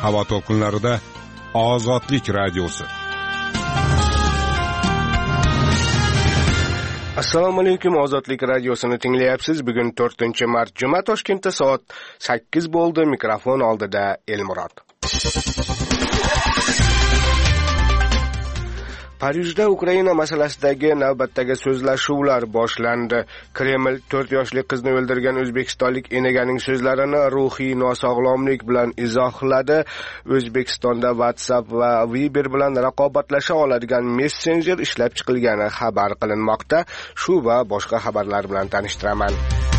Havo to'lqinlarida Ozodlik radiosi. Assalomu alaykum, Ozodlik radiosini tinglayapsiz. Bugun 4-mart juma, Toshkentda soat 8 bo'ldi. Mikrofon oldida Elmurod. Parijda Ukraina masalasidagi navbatdagi so'zlashuvlar boshlandi. Kreml 4 yoshli qizni o'ldirgan o'zbekistonlik enaganing so'zlarini ruhiy nosog'lomlik bilan izohladi. O'zbekistonda WhatsApp va Viber bilan raqobatlasha oladigan messenjer ishlab chiqilgani xabar qilinmoqda. Shu va boshqa xabarlar bilan tanishtiraman.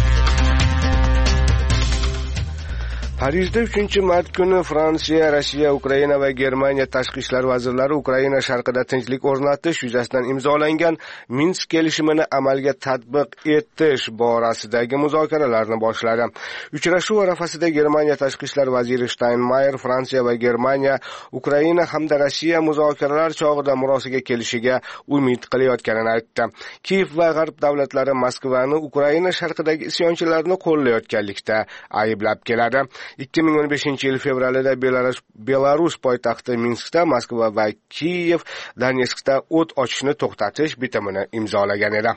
Parijda 3-mart kuni Fransiya, Rossiya, Ukraina va Germaniya tashqi ishlar vazirlari Ukraina sharqida tinchlik o'rnatish yuzasidan imzolangan Minsk kelishimini amalga tatbiq etish borasidagi muzokaralarni boshladi. Uchrashuv arafasida Germaniya tashqi ishlar vaziri Steinmeier Fransiya va Germaniya, Ukraina hamda Rossiya muzokaralar chog'ida murosiga kelishiga umid qilayotganini aytdi. Kiyev va G'arb davlatlari Moskvani Ukraina sharqidagi isyonchilarni qo'llayotganlikda ayblab keladi. 2015-yil fevralida Belarus poytaxti Minskda, Moskva va Kiyev Donetskda o't ochishni to'xtatish bitimini imzolagan edi.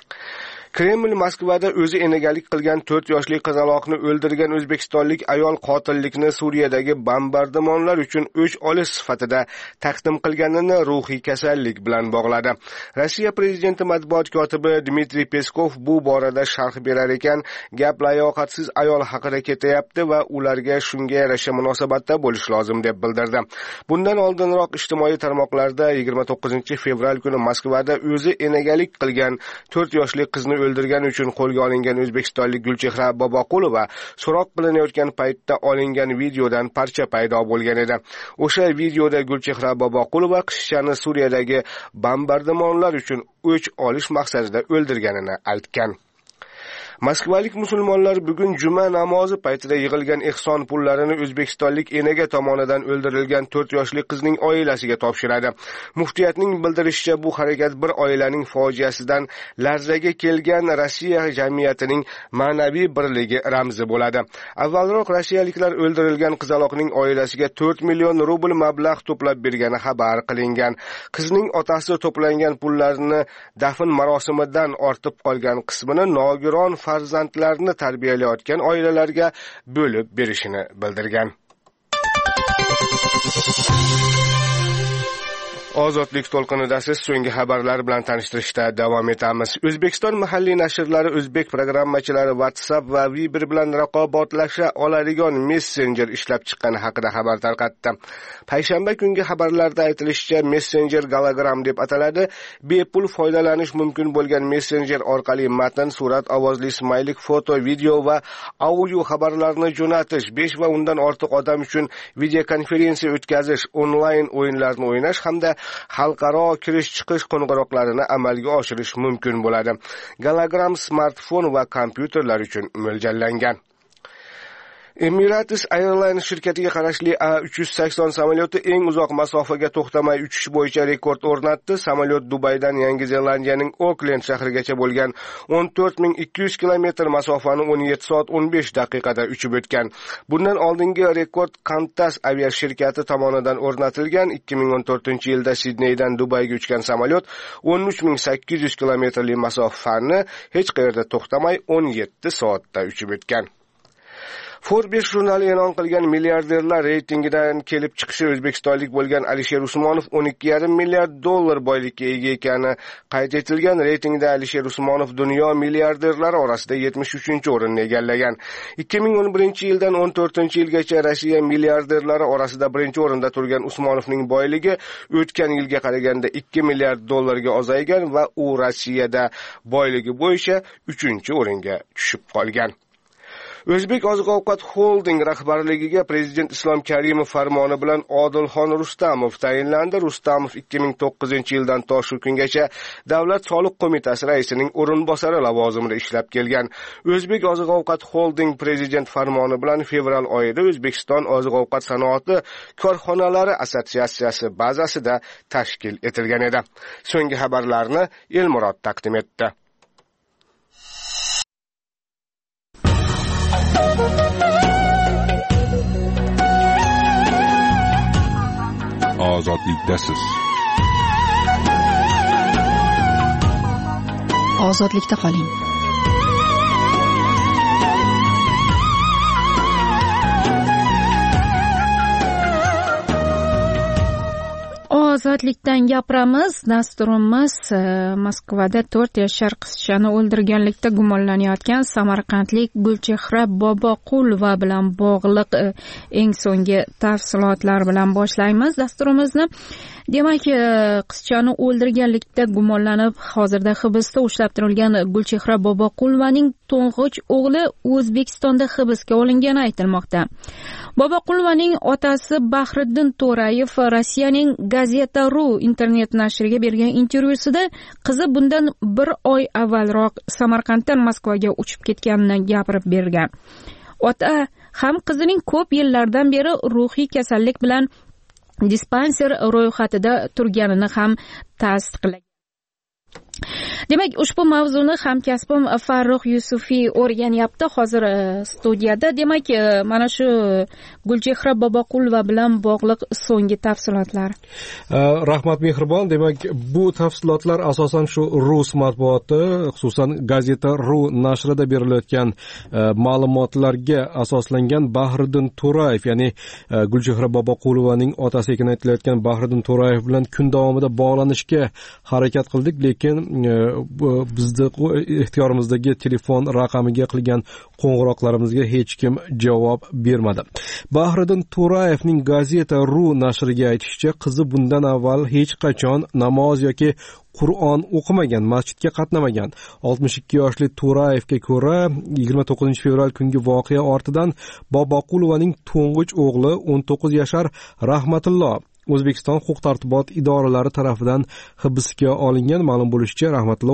Kreml Moskvada o'zi enagalik qilgan 4 yoshli qizaloqni o'ldirgan o'zbekistonlik ayol qotillikni Suriyadagi bombardimonlar uchun o'ch olish sifatida taqdim qilganini ruhiy kasallik bilan bog'ladi. Rossiya prezidenti matbuot kotibi Dmitriy Peskov bu borada sharh berar ekan, gap layoqatsiz ayol haqida ketayapti va ularga shunga yarasha munosabatda bo'lish lozim deb bildirdi. Bundan oldinroq ijtimoiy tarmoqlarda 29 fevral kuni Moskvada o'zi enagalik qilgan 4 yoshli qizni o'ldirgani uchun qo'lga olingan o'zbekistonlik Gulchehra Boboqulova so'roq qilinayotgan paytda olingan videodan parcha paydo bo'lgan edi. O'sha videoda Gulchehra Boboqulova qizchani Suriyadagi bombardimonlar uchun o'ch olish maqsadida o'ldirganini aytgan. Moskvalik musulmonlar bugun juma namozi paytida yig'ilgan ehson pullarini o'zbekistonlik enaga tomonidan o'ldirilgan 4 yoshli qizning oilasiga topshiradi. Muftiyatning bildirishicha, bu harakat bir oilaning fojiasidan larzaga kelgan Rossiya jamiyatining ma'naviy birligi ramzi bo'ladi. Avvalroq rossiyaliklar o'ldirilgan qizaloqning oilasiga 4 million rubl mablag' to'plab bergani xabar qilingan. Qizning otasi to'plangan pullarni dafn marosimidan ortib qolgan qismini nogiron farzandlarni tarbiyalayotgan oilalarga bo'lib berishini bildirgan. Ozodlik to'lqinida siz so'nggi xabarlar bilan tanishtirishda davom etamiz. O'zbekiston mahalliy nashrlari o'zbek programmachilari WhatsApp va Viber bilan raqobatlasha oladigan messenjer ishlab chiqqani haqida xabar tarqatdi. Payshanba kungi xabarlarda aytilishicha, messenjer Galagram deb ataladi. Bepul foydalanish mumkin bo'lgan messenjer orqali matn, surat, ovozli smaylik, foto, video va audio xabarlarni jo'natish, 5 va undan ortiq odam uchun videokonferensiya o'tkazish, onlayn o'yinlarni o'ynash hamda xalqaro kirish-chiqish qo'ng'iroqlarini amalga oshirish mumkin bo'ladi. Galagram smartfon va kompyuterlar uchun mo'ljallangan. Emirates Airlines shirkatiga qarashli A380 samolyoti eng uzoq masofaga to'xtamay uchish bo'yicha rekord o'rnatdi. Samolyot Dubaydan Yangi Zelandiyaning Oklend shahrigacha bo'lgan 14200 kilometr masofani 17 soat 15 daqiqada uchib o'tgan. Bundan oldingi rekord Qantas aviashirkati tomonidan o'rnatilgan. 2014-yilda Sidneydan Dubayga uchgan samolyot 13800 kilometrli masofani hech qayerda to'xtamay 17 soatda uchib o'tgan. Forbes jurnali e'lon qilgan milliarderlar reytingidan kelib chiqishi o'zbekistonlik bo'lgan Alisher Usmonov 12,5 milliard dollar boylikka ega ekani qayd etilgan. Reytingda Alisher Usmonov dunyo milliarderlari orasida 73-o'rinni egallagan. 2011-yildan 14-yilgacha Rossiya milliarderlari orasida 1-o'rinda turgan Usmonovning boyligi o'tgan yilga qaraganda 2 milliard dollarga ozaygan va u Rossiyada boyligi bo'yicha 3-o'ringa tushib qolgan. O'zbek oziq-ovqat holding rahbarligiga prezident Islom Karimov farmoni bilan Odilxon Rustamov tayinlandi. Rustamov 2009-yildan to shu kungacha Davlat soliq qo'mitasi raisining o'rinbosari lavozimida ishlab kelgan. O'zbek oziq-ovqat holding prezident farmoni bilan fevral oyida O'zbekiston oziq-ovqat sanoati korxonalari assotsiatsiyasi bazasida tashkil etilgan edi. So'nggi xabarlarni Elmurod taqdim etdi. ozodlikdasiz. Ozodlikda qoling. Ozodlikdan gapiramiz. Dasturimiz Moskvada 4 yashar qizchani o'ldirganlikda gumonlanayotgan samarqandlik Gulchehra Boboqulova bilan bog'liq eng so'nggi tafsilotlar bilan boshlaymiz dasturimizni. Demak, qizchani o'ldirganlikda gumonlanib hozirda hibsda ushlab turilgan Gulchehra Boboqulovaning to'ng'ich o'g'li O'zbekistonda hibsga olingani aytilmoqda. Boboqulovaning otasi Bahriddin To'rayev Rossiyaning Gazeta.ru internet nashriga bergan intervyusida qizi bundan bir oy avvalroq Samarqanddan Moskvaga uchib ketganini gapirib bergan. Ota ham qizining ko'p yillardan beri ruhiy kasallik bilan dispanser ro'yxatida turganini ham tasdiqlagan. Demak, ushbu mavzuni hamkasbim Farruh Yusufiy o'rganyapti hozir studiyada. Demak, mana shu Gulchehra Boboqulova bilan bog'liq so'nggi tafsilotlar. Rahmat Mehribon. Demak, bu tafsilotlar asosan shu rus matbuoti, xususan Gazeta.ru nashrida berilayotgan ma'lumotlarga asoslangan. Bahriddin To'rayev, ya'ni Gulchehra Boboqulovaning otasi ekan aytilayotgan Bahriddin To'rayev bilan kun davomida bog'lanishga harakat qildik, lekin bizni ixtiyorimizdagi telefon raqamiga qilgan qo'ng'iroqlarimizga hech kim javob bermadi. Bahriddin To'rayevning Gazeta.ru nashriga aytishicha, qizi bundan avval hech qachon namoz yoki Qur'on o'qimagan, masjidga qatnamagan. 62 yoshli To'rayevga ko'ra, 29 fevral kungi voqea ortidan Boboqulovaning to'ng'ich o'g'li 19 yashar Rahmatullo O'zbekiston huquq-tartibot idoralari tomonidan hibsga olingan. Ma'lum bo'lishicha, Rahmatullo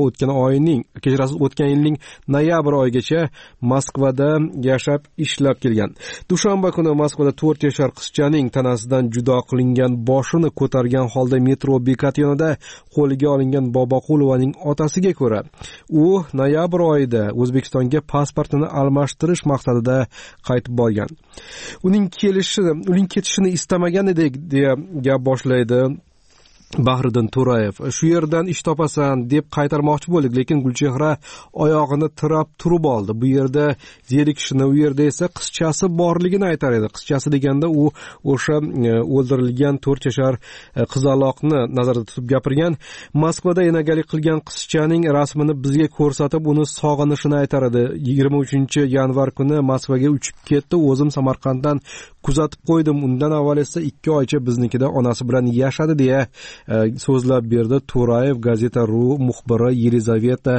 o'tgan yilning noyabr oyigacha Moskvada yashab ishlab kelgan. Dushanba kuni Moskvada 4 yashar qizchaning tanasidan judo qilingan boshini ko'targan holda metro bekati yonida qo'lga olingan Boboqulovaning otasiga ko'ra, u noyabr oyida O'zbekistonga pasportini almashtirish maqsadida qaytib borgan. Uning ketishini istamagan edik deya gap boshlaydi Bahriddin To'rayev. Shu yerdan ish topasan deb qaytarmoqchi bo'ldik, lekin Gulchehra oyog'ini tirab turib oldi. Bu yerda zerikishini, u yerda esa qizchasi borligini aytar edi. Qizchasi deganda u o'sha o'ldirilgan 4 yashar qizaloqni nazarda tutib gapirgan. Moskvada enagalik qilgan qizchaning rasmini bizga ko'rsatib, uni sog'inishini aytar edi. 23-yanvar kuni Moskvaga uchib ketdi. O'zim Samarqanddan kuzatib qo'ydim. Undan avval esa 2 oycha biznikida onasi bilan yashadi deya so'zlab berdi To'rayev Gazeta.ru muxbiri Yelizaveta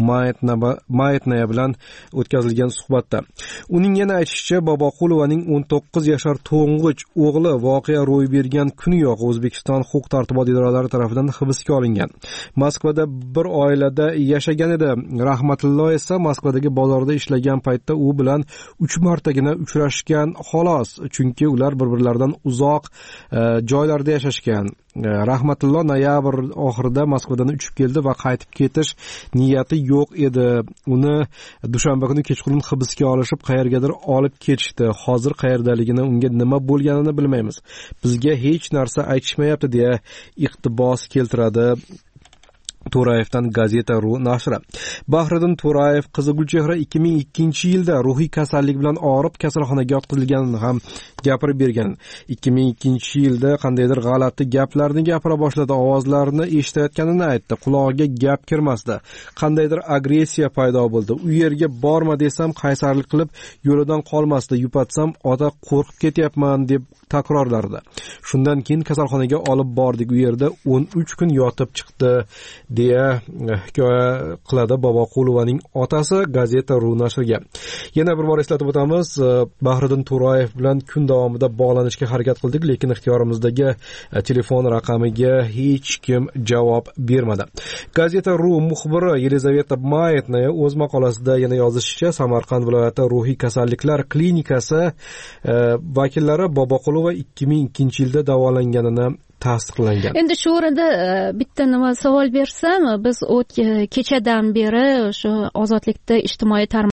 Mayetnaya bilan o'tkazilgan suhbatda. Uning yana aytishicha, Boboqulovaning 19 yashar to'ng'ich o'g'li voqea ro'y bergan kuniyoq O'zbekiston huquq-tartibot idoralari tomonidan hibsga olingan. Moskvada bir oilada yashagan edi. Rahmatullo esa Moskvadagi bozorda ishlagan paytda u bilan 3 martagina uchrashgan xolos, chunki ular bir-birlaridan uzoq joylarda yashashgan. Rahmatullo noyabr oxirida Moskvadan uchib keldi va qaytib ketish niyati yo'q edi. Uni dushanba kuni kechqurun hibsga olishib, qayergadir olib ketishdi. Hozir qayerdaligini, unga nima bo'lganini bilmaymiz. Bizga hech narsa aytishmayapti deya iqtibos keltiradi To'rayevdan Gazeta.ru nashri. Bahriddin To'rayev qizi Gulchehra 2002-yilda ruhiy kasallik bilan og'rib kasalxonaga yotqizilganini ham gapirib bergan. 2002-yilda qandaydir g'alati gaplarni gapira boshladi, ovozlarni eshitayotganini aytdi. Qulog'iga gap kirmasdi. Qandaydir agressiya paydo bo'ldi. U yerga borma desam qaysarlik qilib yo'lidan qolmasdi. Yupatsam ota qo'rqib ketyapman deb takrorlardi. Shundan keyin kasalxonaga olib bordik. U yerda 13 kun yotib chiqdi deya hikoya qiladi Boboqulovaning otasi Gazeta.ru nashriga. Yana bir bor eslatib o'tamiz, Bahriddin To'rayev bilan kun davomida bog'lanishga harakat qildik, lekin ixtiyorimizdagi telefon raqamiga hech kim javob bermadi. Gazeta.ru muxbiri Yelizaveta Mayetnaya o'z maqolasida yana yozishicha, Samarqand viloyati ruhiy kasalliklar klinikasi vakillari Boboqulova 2002-yilda davolanganini tasdiqlangan. Endi shu o'rinda bitta nima savol bersam, biz kechadan beri o'sha ozodlikda ijtimoiy